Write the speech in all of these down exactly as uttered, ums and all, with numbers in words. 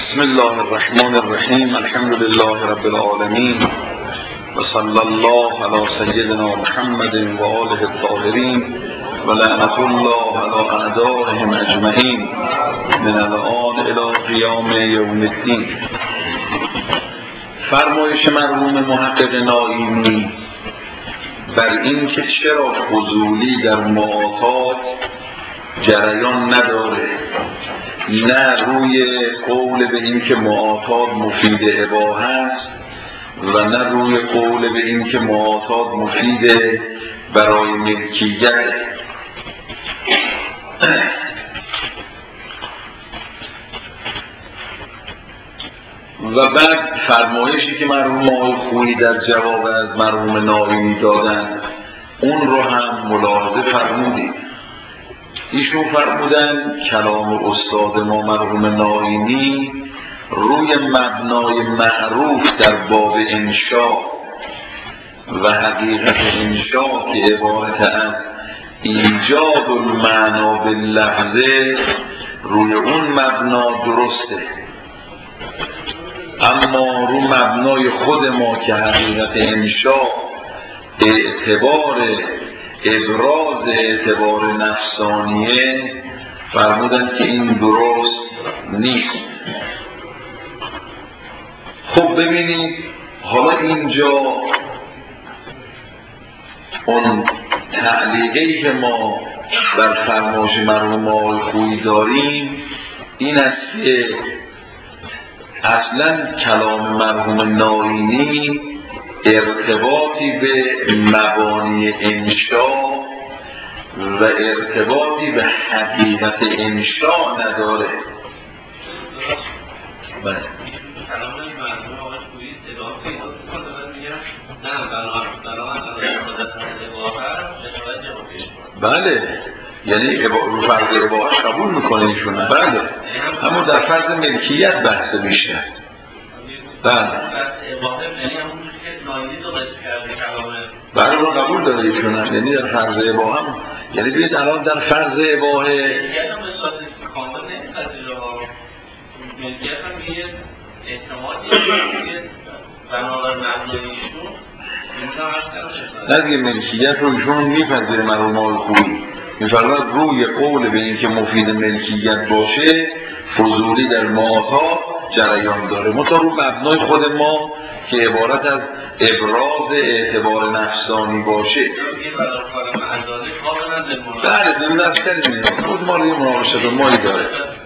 بسم الله الرحمن الرحیم. الحمد لله رب العالمین و صلی الله علی سیدنا محمد و آله الطاهرین و لعنت الله علی اعدائهم اجمعین من الآن الی قیام یوم الدین. فرمایش مرحوم محقق نایینی بر این که چرا فضولی در معاطات جریان نداره، نه روی قول به این که معاطات مفید اباحه است و نه روی قول به این که معاطات مفید برای ملکیت. و بعد فرمایشی که مرحوم آقای خویی در جواب از مرحوم نایینی دادن اون رو هم ملاحظه فرمودید. ایشون فرمودن کلام استاد ما مرحوم نایینی روی مبنای معروف در باب انشاء و حقیقت انشاء که عبارت از ایجاد المعنا باللفظه، روی اون مبنا درسته، اما رو مبنای خود ما که حقیقت انشاء اعتبار ابراز اعتبار نفسانیه، فرمودن که این درست نیست. خب ببینید حالا اینجا اون تعلیقی که ما بر فرمایش مرحوم آقای خویی داریم این است که اصلا کلام مرحوم نایینی ارتباطی به مبانی انشاء و ارتباطی به حقیقت انشاء نداره. بله. کلام مرحوم آقای خویی ادعا پیدا می‌کنه، میگه نه بنابراین بله، یعنی رو فرض اباحه قبول میکنه ایشون. بله، اما در فرض ملکیت بحث بیشتر. بله بله رو قبول داره ایشون، یعنی در فرض اباحه هم، یعنی بید الان در فرض اباحه کامل نمی‌پذیره ها، ملکیت هم یه احتمالی بنابراین مبناییشون نه دیگه ملکیت رو ایشون میپذیره مرحوم آقای خویی، میفرماید روی قول به این که مفید ملکیت باشه فضولی در معاطات جریان داره، منتها رو مبنای خود ما که عبارت از ابراز اعتبار نفسانی باشه. بله زمین از کنیم خود ما روی مناقشت و مایی داره.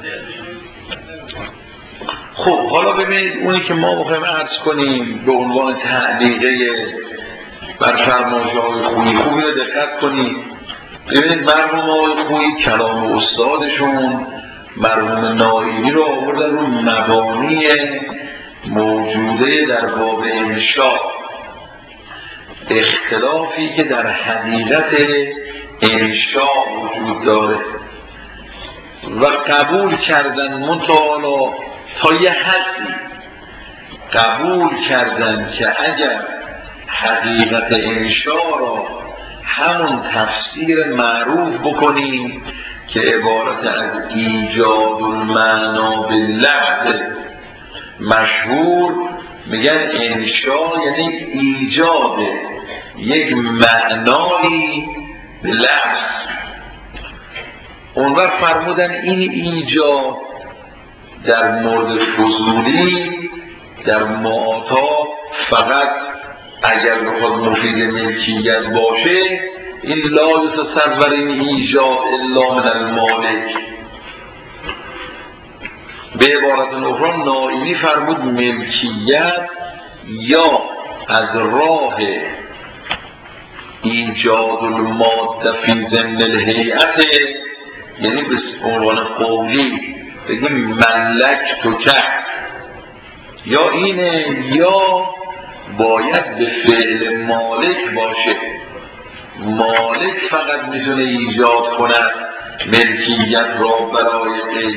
خب حالا ببینید اونی که ما مخواهیم عرض کنیم به عنوان تعلیقه بر فرمایش آقای خویی، خوبی رو دقت کنید. ببینید مرحوم آقای خویی کلام استادشون مرحوم نایینی رو آوردن رو مبانی موجوده در باب انشاء، اختلافی که در حقیقت انشاء وجود داره و قبول کردن، منتها تا یه حدی قبول کردن که اگر حقیقت انشاء را همون تفسیر معروف بکنیم که عبارت از ایجاد المعنا باللفظ، مشهور میگن انشاء یعنی ایجاد یک معنایی به لفظ. اون وقت فرمودن این ایجاد در مورد فضولی در معاطات فقط اگر بخواد مفید ملکیت باشه این لا یتصور این ایجاد الا من المالک. به عبارت اخرى نایینی فرمود ملکیت یا از راه ایجاد الماده فی ضمن الهیئت، یعنی به عنوان قولی بگیم ملک تو کرد، یا اینه یا باید به فعل مالک باشه، مالک فقط میتونه ایجاد کند ملکیت را برای غیر.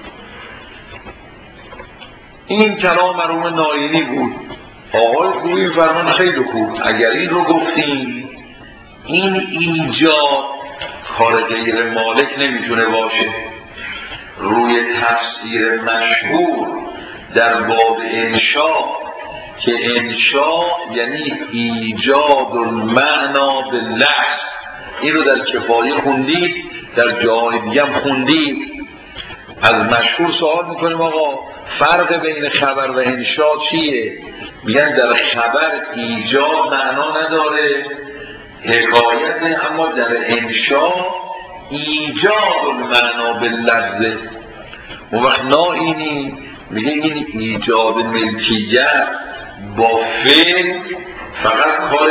این کلام مرحوم نایینی بود. آقای خویی فرمان خیلی خوب، اگر این رو گفتیم این ایجاد کار غیر مالک نمیتونه باشه، روی تفسیر مشهور در باب انشا که انشا یعنی ایجاد المعنا باللفظ، این رو در کفایه خوندید، در جای دیگه هم خوندید. از مشهور سوال میکنیم آقا فرق بین خبر و انشا چیه؟ میگن در خبر ایجاد معنا نداره، حکایت، اما در انشا ایجاد المعنا باللفظ. اون وقت نائینی میگه این ایجاد ملکیت با فعل فقط کار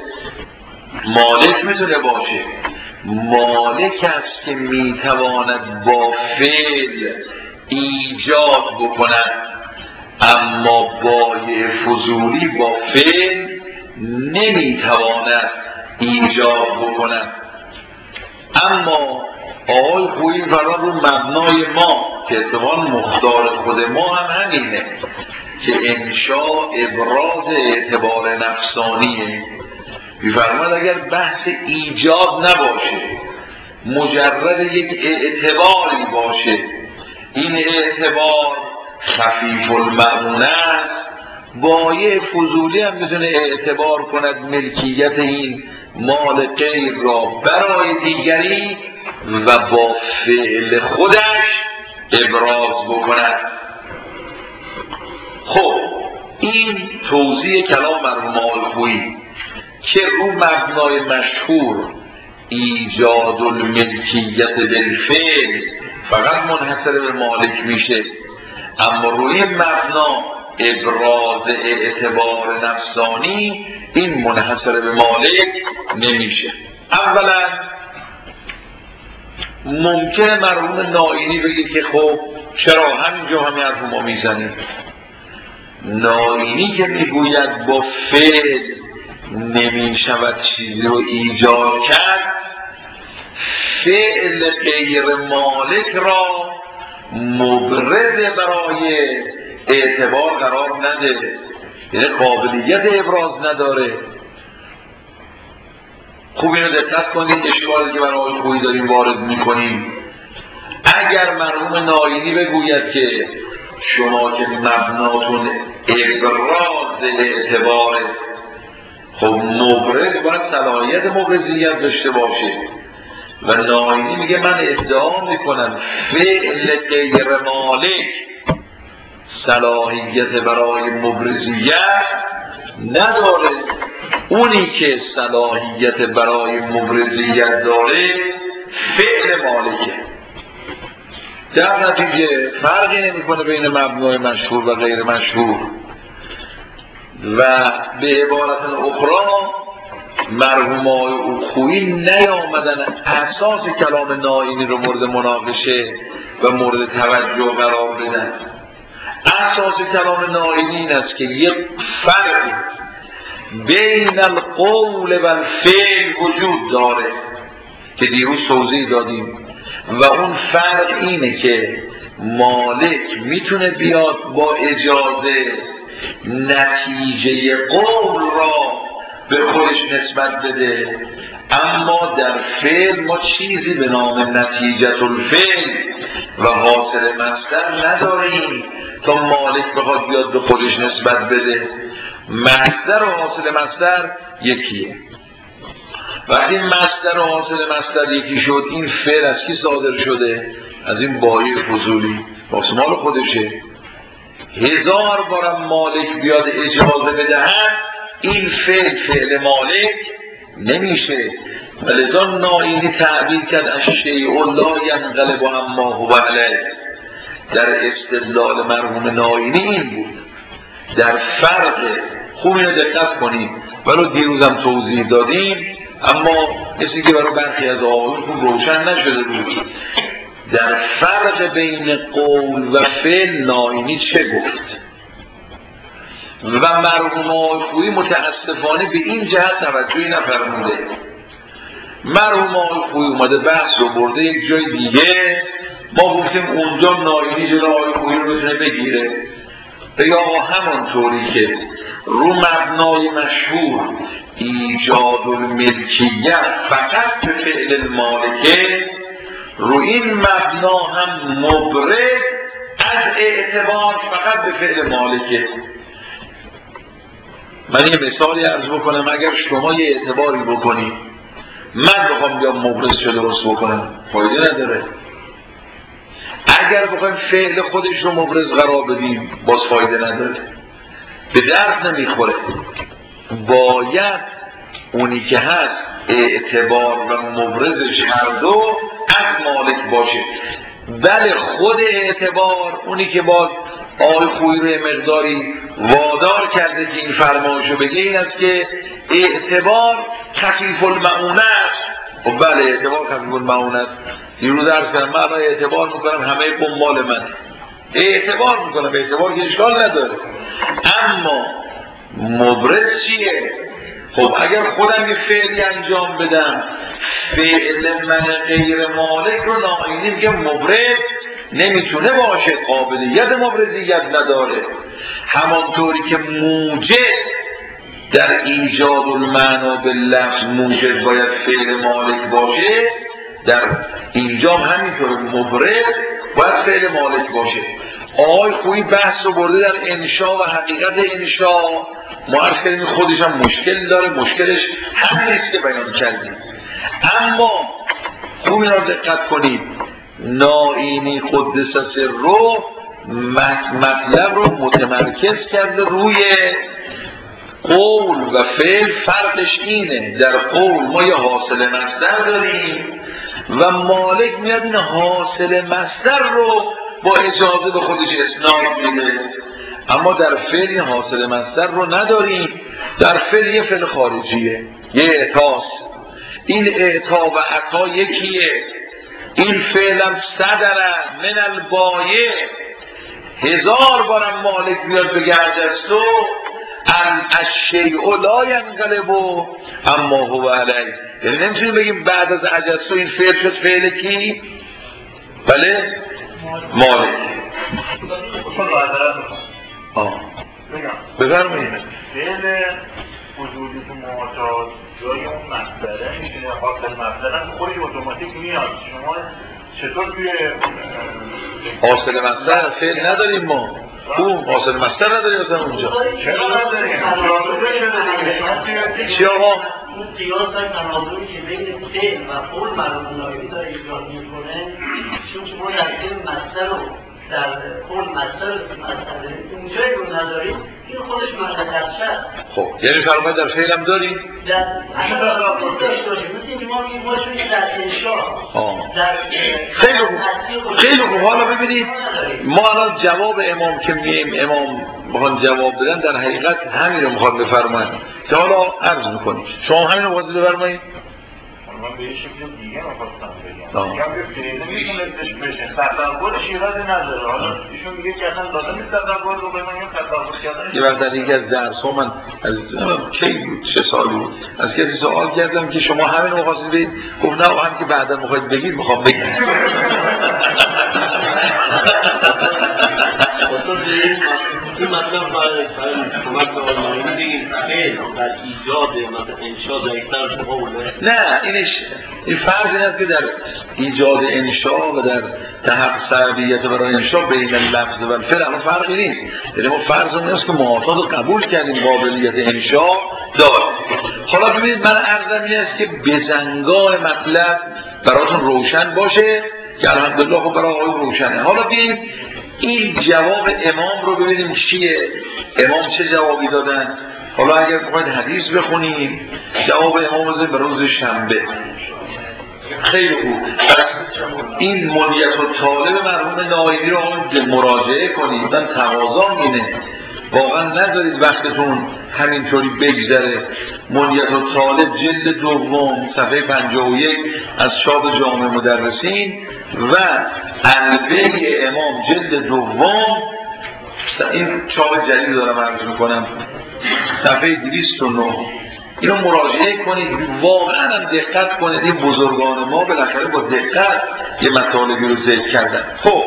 مالک میتونه باشه، مالک است که میتواند با فعل ایجاد بکند، اما بایع فضولی با فعل نمیتواند ایجاد بکند. اما آقای خویی فرمان رو مبنای ما که اتفاقا مختار خود ما هم همینه که انشا ابراز اعتبار نفسانیه. میفرماد اگر بحث ایجاد نباشه، مجرد یک اعتباری باشه، این اعتبار خفیف المعونه است، بایع فضولی هم میتونه اعتبار کند ملکیت این مال غیر را برای دیگری و با فعل خودش ابراز بکند. خب این توضیح کلام مرحوم آلخویی که رو مبنای مشهور ایجاد الملکیت بالفعل فقط منحصر به مالک میشه، اما روی مبنا ابراز اعتبار نفسانی این منحصر به مالک نمیشه. اولا ممکنه مرحوم نائینی بگه که خب چرا همینجا همه حرف ما میزنیم. نائینی که میگوید با فعل نمیشود چیزی رو ایجاد کرد، فعل غیر مالک را مبرز برای اعتبار قرار نده، یعنی قابلیت ابراز نداره. خوب اینو دقت کنید، اشکالی که برای خویی داریم وارد میکنیم. اگر مرحوم نائینی بگوید که شما که مبناتون ابراز اعتباره، خب مبرز باید صلاحیت مبرزیت داشته باشه و نائینی میگه من ادعا میکنم فعل غیر مالک صلاحیت برای مبرزیت نداره، اونی که صلاحیت برای مبرزیت داره فعل مالکه. در نتیجه فرقی نمیکنه بین مبنای مشهور و غیر مشهور. و به عبارت اخرى مرحوم آقای خویی نیامدن اساس کلام نائینی رو مورد مناقشه و مورد توجه قرار بدن. اساس کلام نائینی این است که یک فرق بین القول و الفعل وجود داره که دیروز توضیح دادیم، و اون فرق اینه که مالک میتونه بیاد با اجازه نتیجه قول را به خودش نسبت بده، اما در فعل ما چیزی به نام نتیجه الفعل و حاصل مصدر نداریم تا مالک بخواد بیاد به خودش نسبت بده. مصدر و حاصل مصدر یکیه. وقتی مصدر و حاصل مصدر یکی شد، این فعل از کی صادر شده؟ از این بایع فضولی، واسه مال خودشه. هزار بارم مالک بیاد اجازه بدهد، این فعل فعل مالک نمیشه. ولذا نائینی تعبیر کرد الشیء لا ینقلب عما هو علیه. در استدلال مرحوم نائینی این بود. در فرق خوب اینو دقت کنید، ولو دیروزم توضیح دادیم اما کسی که برای برخی از آقایون خوب روشن نشده بود. در فرق بین قول و فعل نائینی چه گفت؟ و مرحوم آقای خویی متاسفانه به این جهت توجهی نفرموده. مرحوم آقای خویی اومده بحث رو برده یک جای دیگه، ما گفتیم اونجا نائینی جلو آقای خویی رو بتونه بگیره، بگه آقا همانطوری که رو مبنای مشهور ایجاد الملکیت فقط به فعل المالکه، رو این مبنا هم مبرد از اعتبار فقط به فعل مالکه. من یه مثالی عرض بکنم، اگر شما یه اعتباری بکنید من بخوام بیام مبرز شده درست بکنم فایده نداره. اگر بخوایم فعل خودش رو مبرز قرار بدیم باز فایده نداره، به درد نمیخوره. باید اونی که هست اعتبار و مبرزش هر دو از مالک باشه. بله خود اعتبار اونی که باز آقای خویی رو مقداری وادار کرده که این فرمایشو بگه این است که اعتبار خفیف المعونه است. خب بله اعتبار خفیف المعونه است. دیروز درس کردم من اعتبار میکنم همه قمال من اعتبار میکنم، اعتبار که اشکال نداره، اما مبرز چیه؟ خب اگر خودم یه فعلی انجام بدم فعل من غیر مالک رو ناآیینی میگه مبرز نمیتونه باشه، قابلیت مبرزیت نداره. همانطوری که موجز در ایجاد المعنا به لفظ موجز باید فعل مالک باشه، در اینجا همینطور مبرز باید فعل مالک باشه. آقای خویی بحث رو برده در انشا و حقیقت انشا. ما عرض کردیم خودش هم مشکل داره، مشکلش همین است که بیان کردیم. اما خوب اینا رو دقت کنید، نائینی قدس سره مطلب رو متمرکز کرده روی قول و فعل. فرقش اینه در قول ما یه حاصل مصدر داریم و مالک میاد این حاصل مصدر رو با اجازه به خودش اسناد میده، اما در فعل حاصل مصدر رو نداریم. در فعل یه فعل خارجیه، یه اعطاست. این اعطا و عطا یکیه. این فعلم صدره من البایع، هزار بارم مالک بیاد بگه عجزتو ان الشیء لا ینقلب اما هو علیه. یعنی نمیتونیم بگیم بعد از عجزتو این فعل شد فعل کی؟ بله مالک. آه بفرمایید. فعل وجودی تو معتاد جای اون مصدره میتونه حاصل مصدره خودش اتوماتیک میاد. شما چطور توی حاصل مصدر فعل نداریم ما؟ تو حاصل مصدر نداریم مثلا اونجا. چرا نداریم؟ چی آقا؟ اون قیاس و تناظری که بین فعل و قول مرحوم نایمی داره ایجاد میکنه، چون شما در فعل مصدر رو در قول مصدر مصدر اونجایی رو نداریم، این خودش منقطع است. خب یعنی فرمایید در فعل هم داریم؟ در اصلا در قول داشته باشیم، مثل اینکه ما میگیم ما چون در انشاء در خیلی خوب خیلی خوب. حالا ببینید ما الان جواب امام که میگیم امام بخوان جواب بدن در حقیقت همین رو میخواد بفرمایید که حالا عرض میکنیم. شما همین رو میخواید بفرمایید؟ من به یه شکل دیگه میخواستم بگم میگم که فعله میتونستش بشه تصور شیرازی نداره. حالا ایشون میگه که اصلا لازم نیست تصور رو به من یه تصور کردن. یه وقت در یکی از درس ها من از کی بود چه سالی بود از کسی سوال کردم که شما همین رو میخواستید بگید، گفت نه هم که بعدا میخواید بگید میخوام بگید. این مطلب برای کمک به آنلاین بگیم فعل در ایجاد مثلا انشاء ضعیفتر از قوله. نه اینش این فرض این است که در ایجاد انشاء و در تحقق سببیت برای انشاء بین لفظ و فعل اما فرقی نیست. یعنی ما فرض این است که معاطات رو قبول کردیم قابلیت انشاء داره. حالا ببینید من عرضم این است که بزنگاه مطلب براتون روشن باشه که الحمدلله خب برای آقای روشنه. حالا ببینید این جواب امام رو ببینیم چیه، امام چه جوابی دادن. حالا اگر بخواید حدیث بخونیم جواب امام رو به روز شنبه. خیلی خوب. این منیت و طالب مرحوم نایمی رو مراجعه کنید. من تقاضام اینه واقعا نذارید وقتتون همینطوری بگذره. منیت و طالب جلد دوم صفحه پنجاه و یک از چاپ جامع مدرسین و انبه امام جلد دوم، این چاپ جدید دارم عرض میکنم، صفحه دویست و نه. اینو مراجعه کنید، واقعا هم دقت کنید. این بزرگان ما بالاخره با دقت یه مطالبی رو ذکر کردن. خب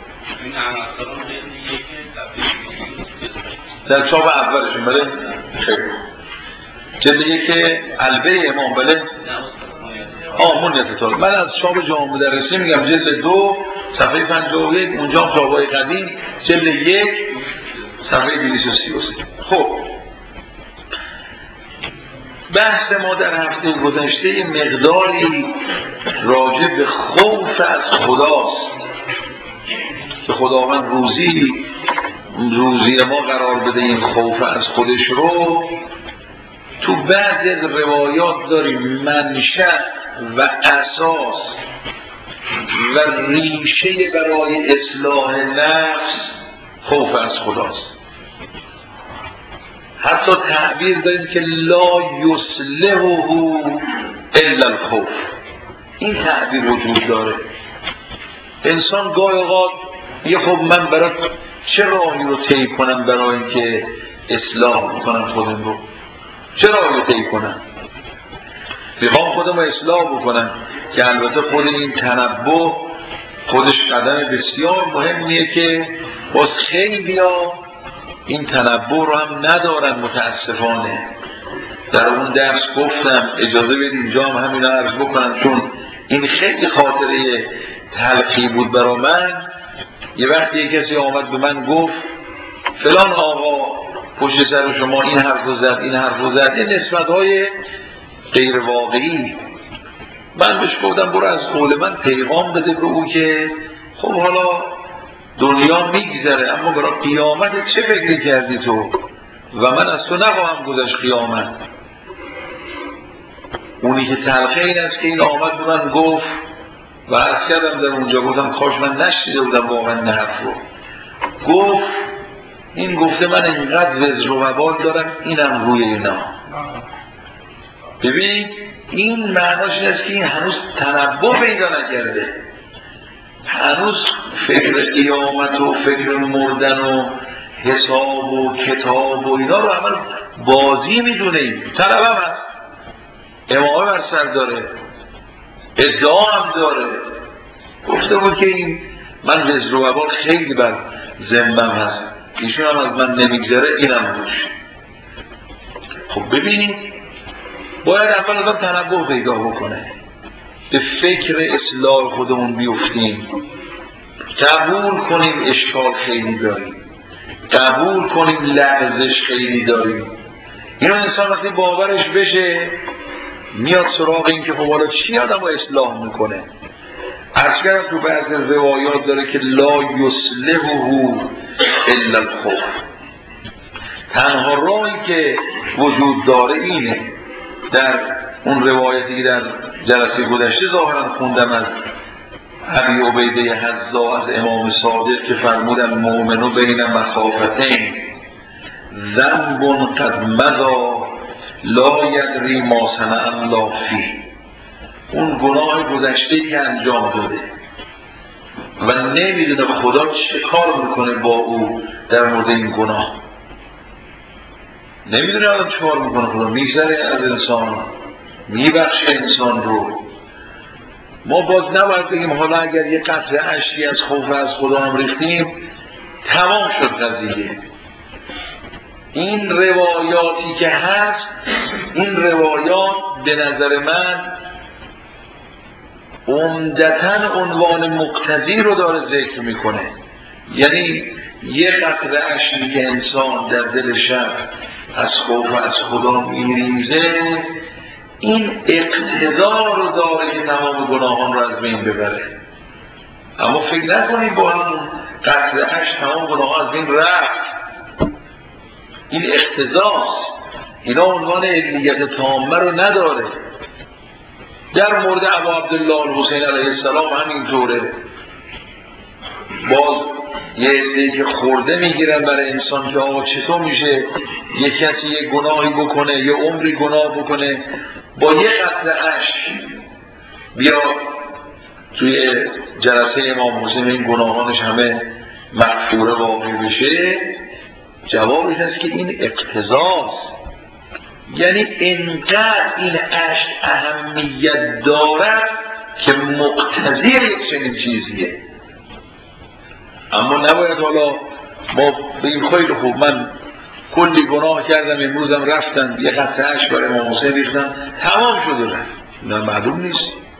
در چاپ اولشون بله خیلی جلد یک البه امام بله آه منت طالب. من از چاپ جامع مدرسی میگم جلد دو صفحه پنجاه و یک، اونجا هم چاپ‌های قدیم جلد یک صفحه دویست و سی و سه. خب بحث ما در هفته گذشته مقداری راجع به خوف از خداست که خداوند روزی روزی ما قرار بده این خوف از خودش رو. تو بعضی از روایات داریم منشأ و اساس و ریشه برای اصلاح نفس خوف از خداست. حتی تعبیر داریم که لا یصلحه الا الخوف. این تعبیر وجود داره. انسان گاهی اوقات یه خب من برای چه راهی رو طی کنم برای اینکه اصلاح کنم خودم رو، چه راهی رو طی کنم؟ میخوام خودم رو اصلاح بکنم که البته خود این تنبه خودش قدم بسیار مهمیه که باز خیلی ها این تنبه رو هم ندارن متاسفانه. در اون درس گفتم، اجازه بدید اینجا هم همین رو عرض بکنم چون این خیلی خاطره تلخی بود برای من. یه وقتی یه کسی آمد به من گفت فلان آقا پشت سر شما این حرف رو زد این حرف رو زد، این نسبت‌های غیر واقعی. من بهش گفتم برو از قول من پیغام بده به او که خب حالا دنیا میگذره اما برای قیامت چه فکری کردی تو و من از تو نخواهم گذشت قیامت. اونی که تلخه این است که این آمد به من گفت و عرض کردم در اونجا گفتم کاش من نشنیده بودم واقعا این حرف رو. گفت این گفته من اینقدر وزر و وبال دارم اینم روی اینا. ببین این معناش این است که این هنوز تنبه پیدا نکرده، هنوز فکر قیامت و فکر مردن و حساب و کتاب و اینا رو همه بازی میدونه. این طلبه هم هست، امامه بر سر داره، ادعا هم داره. گفته بود که این من وزر و وبال خیلی بر ذمم هست، ایشون هم از من نمیگذره اینم روش. خب ببینید باید اول آدم تنبه پیدا بکنه، به فکر اصلاح خودمون بیفتیم، قبول کنیم اشکال خیلی داریم، قبول کنیم لغزش خیلی داریم. اینو انسان وقتی باورش بشه میاد سراغ این که خب حالا چی آدم رو اصلاح میکنه. عرض کردم تو بعضی روایات داره که لا یصلحه الا الخوف. تنها راهی که وجود داره اینه. در اون روایتی که در جلسه گذشته ظاهرا خوندم از ابی عبیده حذا از امام صادق که فرمودن مؤمن بین مخافتین ذنب قد مضی لا یدری ما صنع الله فیه. اون گناه گذشته که انجام داده و نمیدونه خدا چه کار میکنه با او در مورد این گناه، نمیدونه الان چه کار میکنه خدا، میگذره از انسان، میبخشه انسان رو. ما باز نباید بگیم حالا اگر یه قطره اشکی از خوف از خدا هم ریختیم تمام شد قضیه. این روایاتی که هست، این روایات به نظر من عمدتاً عنوان مقتضی رو داره ذکر میکنه. یعنی یه قطره اشکی که انسان در دل شب از خوف از خدا میریزه این اقتدار رو داره که تمام گناهان رو از بین ببره. اما فکر نکنید با همون قطره اش تمام گناه از بین رفت. این اقتداست، اینا عنوان علیت تامه رو نداره. در مورد ابا عبدالله الحسین علیه السلام همینطوره. باز یه عده‌ای که خورده میگیرن برای انسان که آقا چطور میشه یه کسی یه گناهی بکنه یه عمری گناه بکنه با یه قطره اشک بیا توی جلسه امام حسین این گناهانش همه مغفوره واقع بشه. جوابش هست که این اقتضاست. یعنی انقدر این اشک اهمیت دارد که مقتضی یک چنین چیزیه. اما نباید حالا ما بگیم خیلی خوب من کلی گناه کردم امروزم رفتم یه قطره اشک برای امام حسین ریختم تمام شده رفت. نه معلوم نیست.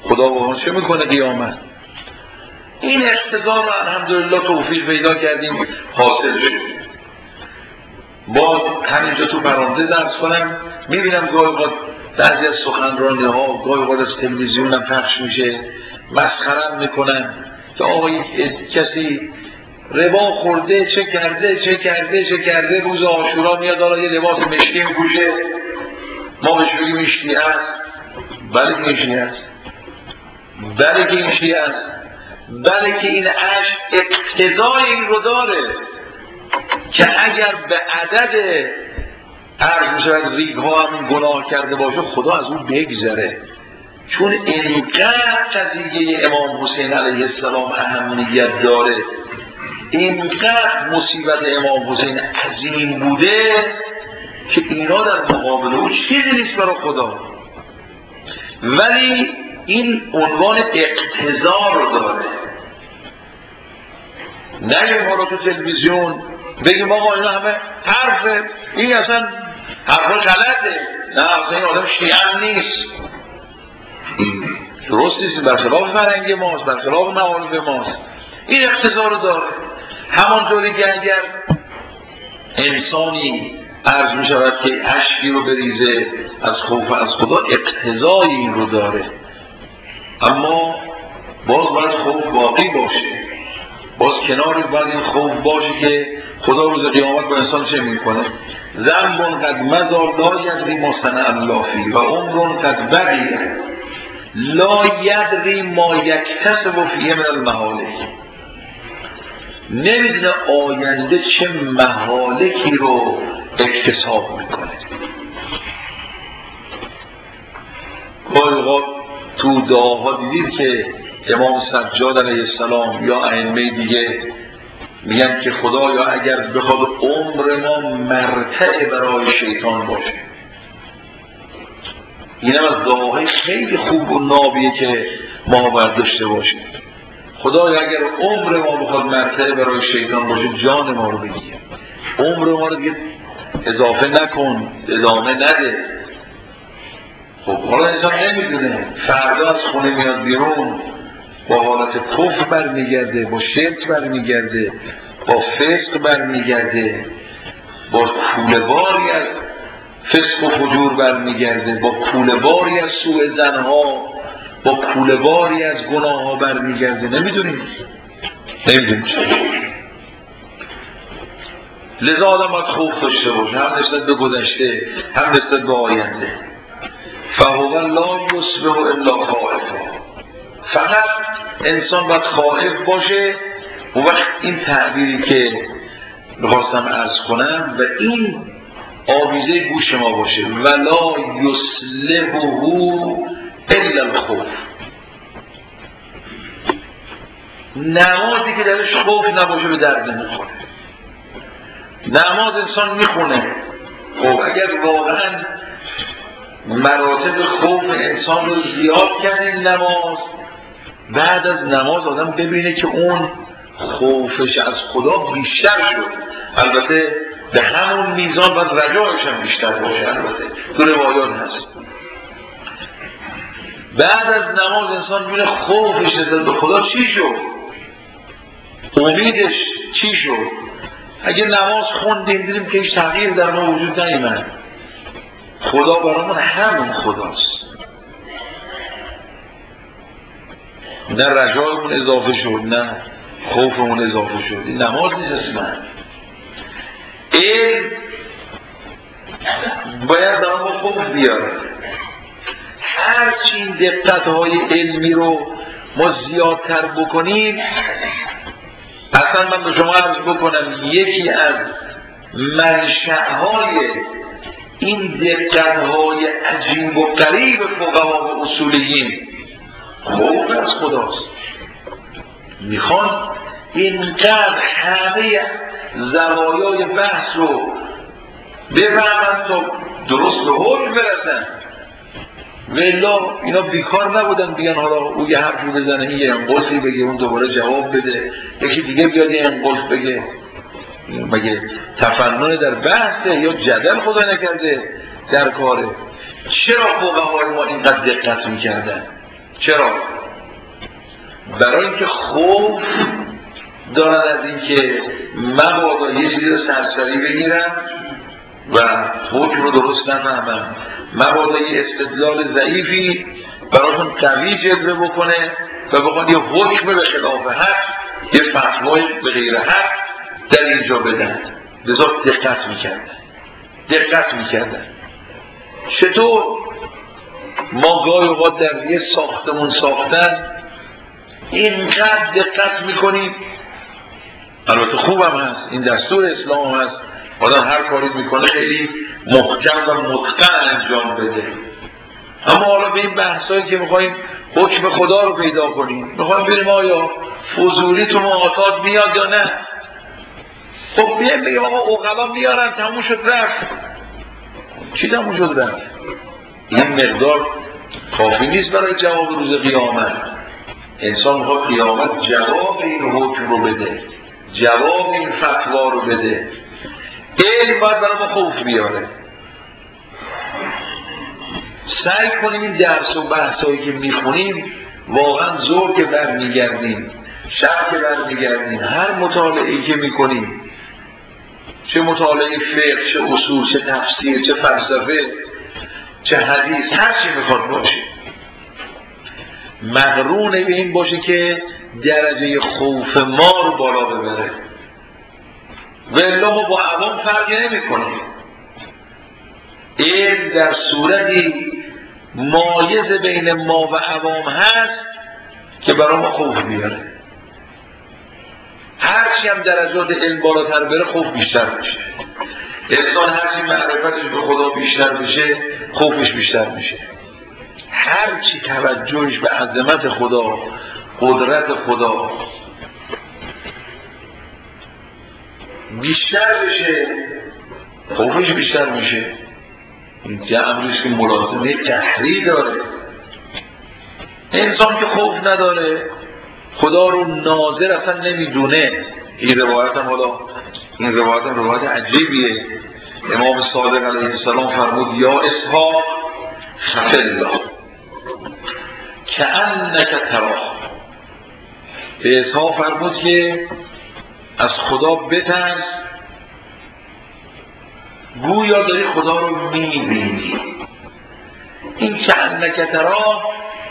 خدا با چه میکنه قیامت. این اقتضا رو الحمدلله توفیق پیدا کردیم حاصل شد. باز همینجا تو پرانتز درس کنم، میبینم گاهی اوقات بعضی از سخنرانی ها گاهی اوقات از تلویزیون هم پخش میشه، مسخرم میکنن که آقای کسی ربا خورده چه کرده چه کرده چه کرده، روز عاشورا میاد داره یه لباس مشکی میپوشه، ما بهش بگیم این شیعه است. بله که این شیعه است، بله که این شیعه است، بله که این عشق اقتضای این رو داره که اگر به عدد عرض میشود ریگ ها هم گناه کرده باشه خدا از اون بگذره، چون اینقدر قضیه امام حسین علیه السلام اهمیت داره، اینقدر مصیبت امام حسین عظیم بوده که اینا در مقابل اون چیزی نیست برای خدا. ولی این عنوان اقتضا رو داره. نگیم حالا تو تلویزیون بگیم آقا اینا همه حرفه، این اصلا حرفا غلطه، نه اصلا این آدم شیعه نیست، این درست نیست، برخلاف فرهنگ ماست، برخلاف معارف ماست. این اقتضا رو داره. همانطوری که اگر انسانی عرض می شود که اشکی رو بریزه از خوف از خدا، اقتضای این رو داره. اما باز باید خوف باقی باشه، باز کنارش باید این خوف باشه که خدا روز قیامت با انسان چه می کنه. ذنب قد مضی لا یدری ما صنع الله فیه و عمر قد بقی لا یدری ما یکتسب فیه من المهالک. نمیدونه آینده چه مهالکی رو اکتساب میکنه. گاهی اوقات تو دعاها دیدید که امام سجاد علیه السلام یا ائمه دیگه میگن که خدایا اگر بخواد عمر ما مرتع برای شیطان باشه. اینم از دعاهای خیلی خوب و نابیه که ما برداشته باشیم. خدایا اگر عمر ما بخواد مرتع برای شیطان باشه جان ما رو بگیر، عمر ما رو دیگه اضافه نکن، ادامه نده. خب حالا انسان نمیدونه، فردا از خونه میاد بیرون با حالت کفر برمیگرده، با شرک برمیگرده، با فسق برمیگرده، با کوله‌باری از فسق و فجور برمیگرده، با کوله‌باری از سوء زنها، با کوله‌باری از گناه ها برمیگرده. نمیدونیم نمیدونیم لذا آدم باید خوف داشته باشه، هم نسبت به گذشته هم نسبت به آینده. فهو لا یصبح الا خائفا. فقط انسان باید خائف باشه. و وقت این تعبیری که میخواستم عرض کنم و این آویزه گوش ما باشه، ولا یصلحه الا الخوف. نمازی که درش خوف نباشه به درد نمیخوره. نماز انسان میخونه، خب اگر واقعا مراتب خوف انسان رو زیاد کرد نماز، بعد از نماز آدم ببینه که اون خوفش از خدا بیشتر شد. البته به همون میزان و رجایش هم بیشتر باشه. البته تو روایات هست بعد از نماز انسان میبینه خوفش نسبت به خدا چی شد، امیدش چی شد. اگه نماز خوندیم دیدیم که هیچ تغییر در ما وجود نیامد، خدا برامون همون خداست، نه رجایمون اضافه شد نه خوفمون اضافه شد. این نماز نیست اصلا. علم باید در ما خوف بیاره. هرچی این دقت‌های علمی رو ما زیادتر بکنیم، اصلا من به شما عرض بکنم یکی از منشأهای این دقت‌های عجیب و غریب فقها و اصولیین خوف از خداست. میخوان اینقدر همه زوایای بحث رو بفهمن تا درست به حکم برسن. والا اینا بیکار نبودن بیان حالا او یه حرفی بزنه، این یه انقلفی بگه، اون دوباره جواب بده، یکی دیگه بیاد یه انقلف بگه. مگه تفنن در بحثه یا جدل خدا نکرده در کاره؟ چرا فقهای ما اینقدر دقت میکردن؟ چرا؟ برای اینکه خوف دارن از اینکه مبادا یه چیزی رو سرسری بگیرم و حکم رو درست نفهمم، مبادا یه استدلال ضعیفی براشون قوی جلوه بکنه و بخوان یه حکم به خلاف حق، یه فتوای به غیر حق در اینجا بدن. لذا دقت میکردن دقت میکردن چطور ما گاهی اوقات در یه ساختمون ساختن اینقدر دقت میکنیم، البته خوبم هست، این دستور اسلام هست، آدم هر کاری میکنه خیلی محکم و متقن انجام بده. اما حالا به این بحثایی که میخواییم حکم خدا رو پیدا کنیم، میخوایم بریم آیا فضولی تو معاطات میاد یا نه؟ خب بیایم بگیم آقا عقلا میارن تموم شد رفت. چی تموم شد رفت؟ این مقدار کافی نیست برای جواب روز قیامت. انسان میخواد قیامت جواب این حکم رو بده، جواب این فتوا رو بده. علم باید برای ما خوف بیاره. سعی کنیم این درس و بحثایی که میخونیم واقعا زور که برمیگردیم، شب که برمیگردیم، هر مطالعه‌ای که میکنیم، چه مطالعه فقه، چه اصول، چه تفسیر، چه فلسفه، چه حدیث، هر چی میخواد باشه، مقرون به این باشه که درجه خوف ما رو بالا ببره. و الا ما با عوام فرقی نمی کنیم. این در صورتی مایز بین ما و عوام هست که برای ما خوف بیاره. هرچی هم درجات علم بالاتر بره خوف بیشتر بشه. انسان هرچی معرفتش به خدا بیشتر بشه خوفش بیشتر میشه. هرچی توجهش به عظمت خدا، قدرت خدا بیشتر بشه خوفش بیشتر میشه. این امریست که ملازمه تحریک داره. انسان که خوف نداره خدا رو ناظر اصلا نمیدونه. این روایت هم حالا این روایت هم روایت عجیبیه. امام صادق علیه السلام فرمود یا اسحاق خف الله کأنک تراه. به اسحاق فرمود که از خدا بترس گویا داری خدا رو میبینی. این کأنک تراه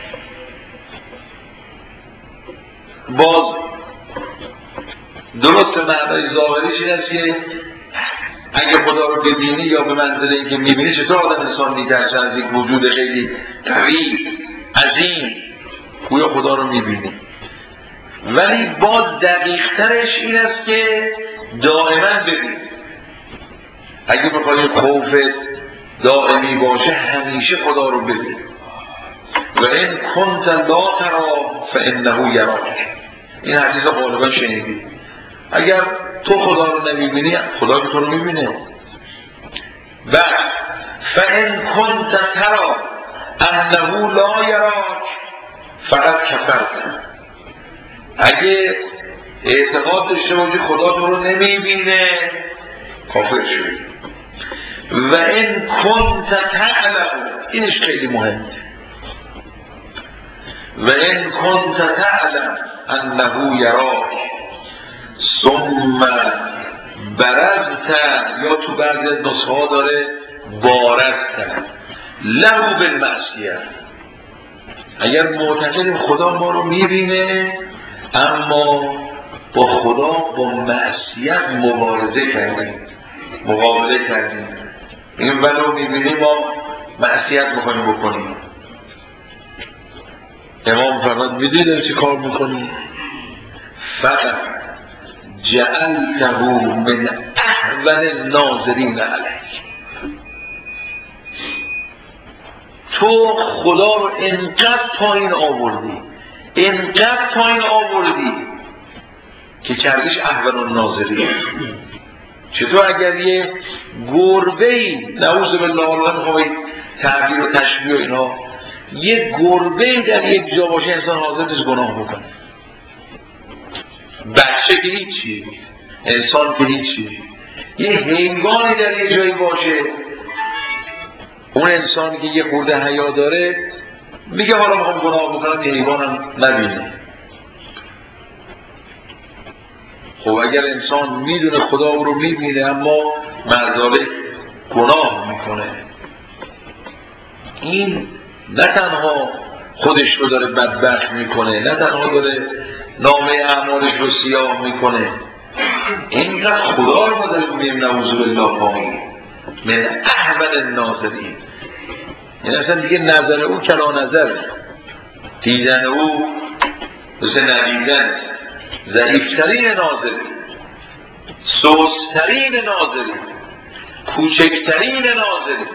باز درست معنای ظاهریش این است که اگه خدا رو ببینی یا به منزله اینکه میبینی چطور آدم انسان میترسه از یک وجود خیلی قوی عظیم، گویا خدا رو میبینی. ولی باز دقیق ترش این است که دائما ببین. اگه بخوای خوفت دائمی باشه همیشه خدا رو ببین. و این کنت لا تراه فانه یراک. این حدیث غالبا شنیدید. اگر تو خدا رو نمیبینی خدا که تو رو میبینه. و فان کنت ترا انه لا یراک فقط کفرت. اگه اعتقاد داشته باشی خدا تو رو نمیبینه کافر شدی. و این کنت تعلم، اینش خیلی مهمه، و این کنت تعلم انه یراک ثم برزت، یا تو بعضی نسخه ها داره بارزت له بالمعصیه. اگر معتقدیم خدا ما رو میبینه اما با خدا با معصیت مبارزه کردیم، مقابله کردیم، این ولو میبینیم ما معصیت میکنیم بکنیم. امام فرمود میدید چی کار میکنیم؟ فقط جعلته من احون الناظرین علیک. تو خدا رو انقدر پایین آوردی، انقدر پایین آوردی که کردیش احون الناظرین. چطور اگر یه گربه‌ای، نعوذ بالله الله میخوام تعبیر و تشبیه و اینا، یه گربه‌ای در یک جا باشه انسان حاضر نیست گناه بکنه. بچه که هیچی، انسان که هیچی، یه حیوانی در یه جایی باشه، اون انسانی که یه خورده حیا داره میگه حالا میخوام گناه بکنم یه حیوانم نبینه. خب اگر انسان میدونه خدا او رو میبینه اما مرداره گناه میکنه، این نه تنها خودش رو داره بدبخت میکنه، نه تنها داره نامه اعمالش رو سیاه میکنه، اینقدر خدا رو ما داریم میگیم نعوذ بالله پایین من احول الناظرین. یعنی اصلا دیگه نظر او کلا نظره، دیدن او مثل ندیدن، ضعیفترین ناظرین، سوسترین ناظرین، کوچکترین ناظرین.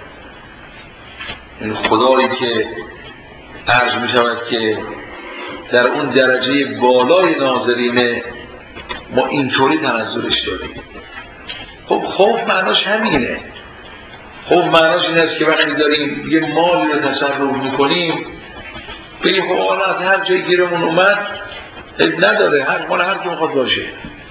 این خدایی که عرض می شود که در اون درجه بالای ناظرینه ما اینطوری تنظرش داریم. خب خوف معناش همینه. خوف معناش این است که وقتی داریم یه مالی رو تصرف میکنیم بگیم خب حالا از هر جای گیرمون اومد نداره، هر مال هر کی میخواد باشه،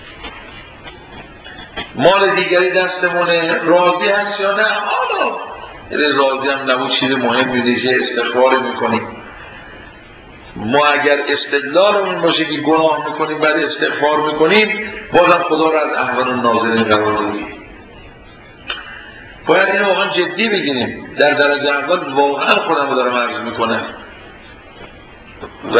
مال دیگری دستمونه، راضی هست یا نه؟ حالا راضی هم نبود چیز مهم میده استغفار میکنیم. ما اگر استدلالمون باشه که گناه میکنیم بعد استغفار میکنیم بازم خدا رو از احوال الناظرین قرار دادیم. باید اینو واقعا جدی بگیریم. در درجه اول واقعا خودم رو دارم عرض میکنم و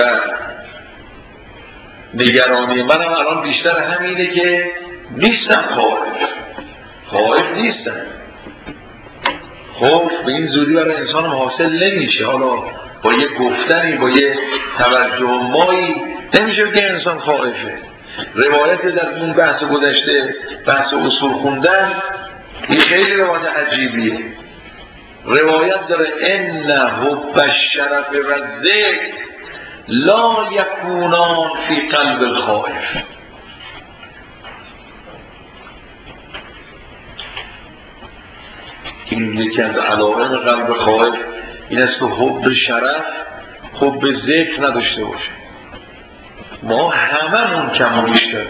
نگرانی منم الان بیشتر همینه که نیستم خائف، خائف نیستم. خوف به این زودی برای انسان حاصل نمیشه. حالا با یه گفتنی، با یه توجه مایی نمیشه که انسان خائفه. روایت در اون بحث گذشته، بحث اصول خوندن، این خیلی روایت عجیبیه. روایت داره ان حب الشرف و الذکر لا یکونان فی قلب الخائف. این یکی از علائم قلب خائف این است که حب شرف، حب ذکر نداشته باشه. ما هممون کم و بیشتر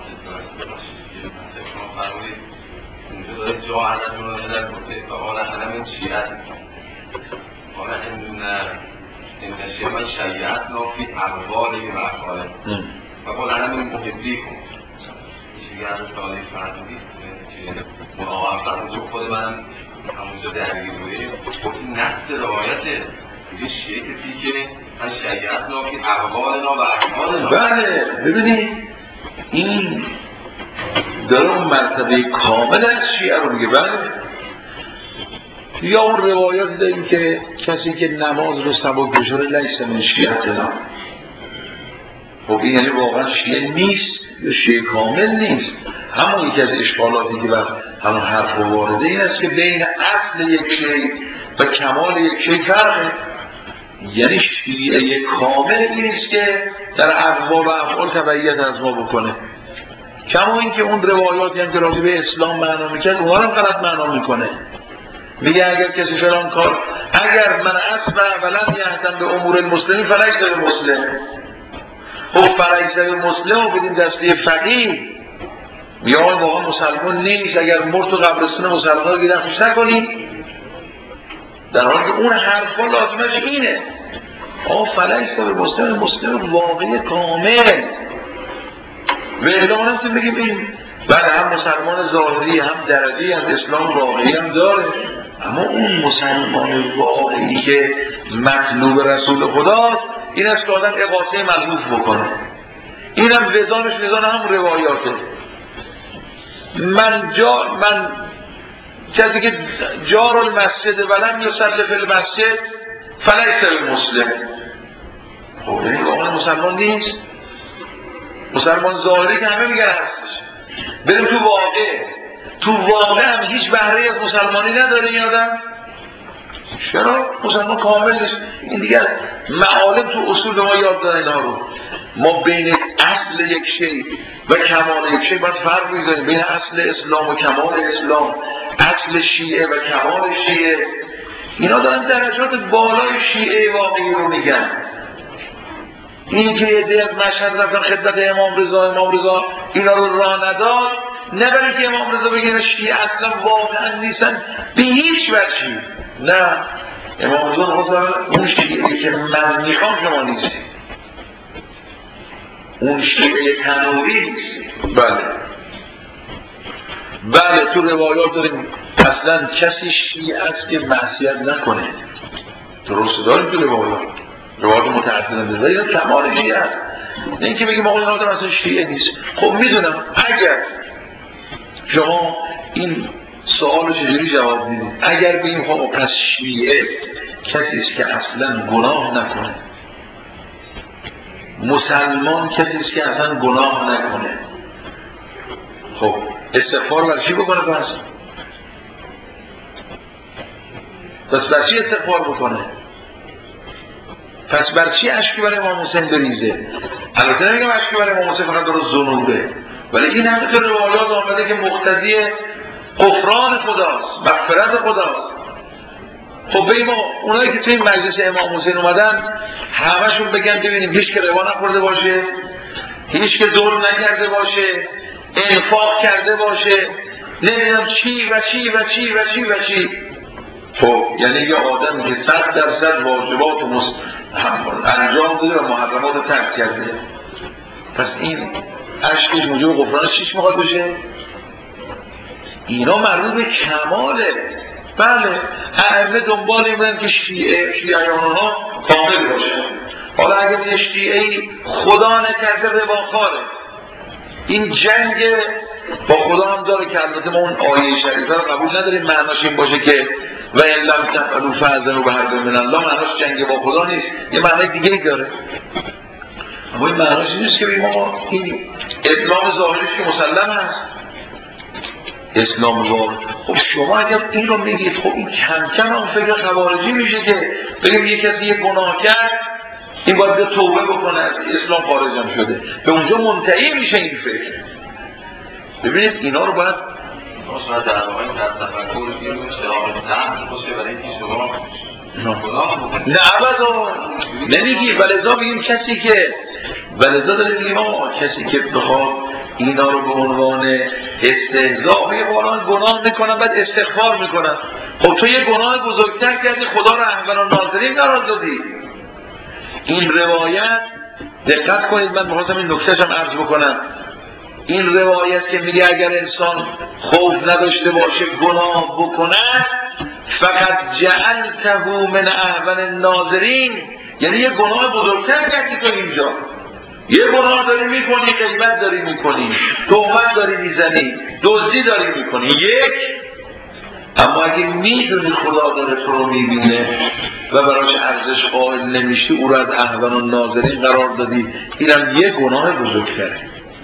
جا عددون رو در گفته فعال حلم شیعت حالا این انتشیه من شیعت نافی اقوالی و افعاله و قول حلم محبی کن چیزی از سالی فرمودی مناقب فرمودی خود من همونجا درگیر بودیم گفتیم نفس روایته دیگه شیعه کسی که من شیعت نافی اقوالنا و افعالنا. بله ببینید این داره اون مرتبه کامل از شیعه رو میگه. بله یا اون روایات داریم که کسی که نماز رو سبک بشاره لیس من شیعتنا. خب این یعنی واقعا شیعه نیست یا شیعه کامل نیست. همون یکی از اشکالاتی که بر همون حرف وارده این است که بین اصل یک شیء و کمال یک شیء فرقه. یعنی شیعه کامل این است که در اقوال و افعال تبعیت از ما بکنه، کما این که اون روایاتی هم که راجع به اسلام معنا میکرد اونها هم غلط معنا میکنه. میگه اگر کسی فلان کار، اگر من اصبح ولم یهتم به امور المسلمین فلیس بمسلم. خب فلیس بمسلم و بدین دسته فقیه یا واقعا مسلمان نیست، اگر مرد تو قبرستان مسلمان رو گیرخش نکنی، در حالی که اون حرفا لازمش اینه آه فلیس بمسلم، مسلم واقعی کامل. و اعلام هستیم بگیم این بعد هم مسلمان ظاهری هم درجی از اسلام واقعی هم داره، اما اون مسلمان واقعی که مطلوب رسول خداست این است که آدم اقاسه مطلوب بکنه. این هم وزانش وزان هم روایاته. من جا من کسی که جار المسجد ولم یصلی فی المسجد فلیس بمسلم. خب این واقعا مسلمان نیست. مسلمان ظاهری که همه میگن هستش. بریم تو واقع، تو واقع هم هیچ بهره از مسلمانی نداره این آدم. چرا؟ مسلمان کامل نیست. این دیگه معالم تو اصول به ما یاد دادن اینا رو. ما بین اصل یک شی و کمال یک شی باید فرق می‌ذاریم، بین اصل اسلام و کمال اسلام، اصل شیعه و کمال شیعه. اینا دارن درجات بالای شیعه واقعی رو میگن. این که یه از مشهد رفتن خدمت امام رضا، امام رضا اینا رو راه نداد، نه برای که امام رضا بگه شیعه اصلا واقعا نیستن به هیچ وجهی، نه امام رضا خواستن اون شیعه که من میخوام شما نیستی، اون شیعه تنوری نیستی. بله بله تو روایات داریم اصلا کسی شیعه است که معصیت نکنه، درست داریم تو روایات، روایات متعدد داره یا کمال شیعه است. نه اینکه بگیم آقا این آدم اصلا شیعه نیست. خب میدونم اگر شما این سوال رو چجوری جواب میدید، اگر بگیم خب پس شیعه کسی است که اصلا گناه نکنه، مسلمان کسی است که اصلا گناه نکنه، خب استغفار بر چی بکنه؟ پس پس بر چی استغفار بکنه؟ پس بر چی اشکی برای امام حسین بریزه؟ البته نمیگم اشکی برای امام حسین فقط درست ذنوبه، ولی این همه تو روایات آمده که مقتضی غفران خداست، مغفرت خداست. خب بگیم اونایی که توی این مجلس امام حسین اومدن همشون بگن ببینیم هیچ که روا نخورده باشه، هیچ که ظلم نکرده باشه، انفاق کرده باشه، نمیدونم چی و چی و چی و چی و چی. خب یعنی یه آدمی که صد درصد واجبات و مست... انجام داده و محرمات رو ترک کرده، پس این عشقش موجب غفران چیش میخواد بشه؟ اینا مربوط به کماله. بله ائمه دنبال این که شیعه شیعیان ها کامل باشه. حالا اگر یه شیعه‌ای خدا نکرده رواخاره، این جنگ با خدا هم داره که البته ما اون آیه شریفه رو قبول نداریم معناش این باشه که و ان لم تفعلوا فاذنوا بحرب من الله، معناش جنگ با خدا نیست، یه معنی دیگه ای داره. اما این معناش نیست که ما این اسلام ظاهریش که مسلم هست، اسلام ظاهر. خب شما اگر این رو میگید خب این کم کم هم فکر خوارجی میشه که بگیم یک کسی یک گناه کرد این باید به توبه بکنه از اسلام خارجم شده، به اونجا منتهی میشه این فکر. ببینید اینا رو باید مثلا در واقع در تفکر این اشتراک نفس باشه برای اینکه شما گناه بکنید. نه ابدا نمیگی، ولذا بگیم کسی که ولذا داریم بگیم آقا کسی که بخواد اینا رو به عنوان استهزاء به قرآن گناه میکنن بعد استغفار میکنن. خب تو یه گناه بزرگتر کردی، خدا رو احسن الناظرین قرار دادی. این روایت دقت کنید، من می‌خواستم این نکته‌اش هم عرض بکنم. این روایت که میگه اگر انسان خوف نداشته باشه گناه بکنه فقط جعلته من احسن الناظرین، یعنی یه گناه بزرگتر کردی تو اینجا. یه گناه داری میکنی، غیبت داری میکنی، تهمت داری میزنی، دزدی داری میکنی یک. اما اگه میدونی خدا داره تو رو میبینه و براش ارزش قائل نمیشی، او رو از احسن الناظرین قرار دادی، اینم یه گناه بزرگتره.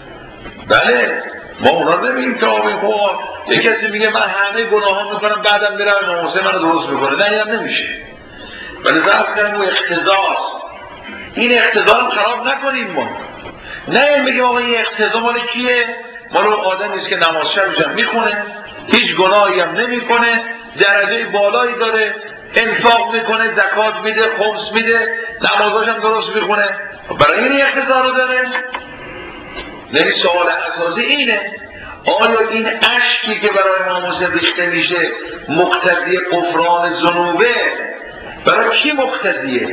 بله ما اونا نمیگیم که آقای خواه یه کسی میگه من همه گناه ها میکنم بعدم میرم امام حسین منو درست میکنه، نه اینم نمیشه. ولی بحث کنیم او اقتضاست، این اقتضا رو خراب نکنیم ما. نه این بگیم آقا این اقتضا مال کیه؟ مال اون آدمیست که نماز شبش هم میخونه، هیچ گناهی هم نمیکنه، درجه بالایی داره، انفاق میکنه، زکات میده، خمس میده، نمازاش هم درست میخونه، برای این اقتضا رو داره. نمی سوال اساسی اینه آیا این اشکی که برای امام حسین ریخته میشه مقتضی غفران ذنوبه؟ برای کی مقتضیه؟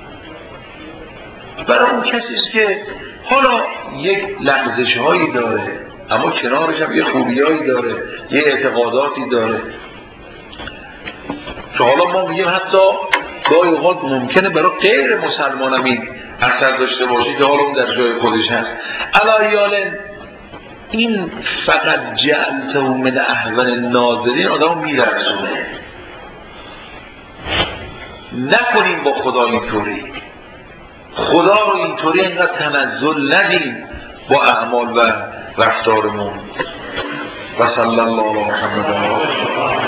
برای اون کسی است که حالا یک لغزش هایی داره اما کنارش هم یه خوبیایی داره، یه اعتقاداتی داره که حالا ما میگیم حتی گاهی اوقات ممکنه برای غیر مسلمان هم این اثر داشته باشه که حالا اون در جای خودش هست. علایالن این فقط جعلته من احسن الناظرین آدم میرسونه. نکنیم با خدا اینطوری، خدا رو اینطوری اینقدر تنزل ندیم با اعمال و رفتارمون. و صلی الله علی محمد.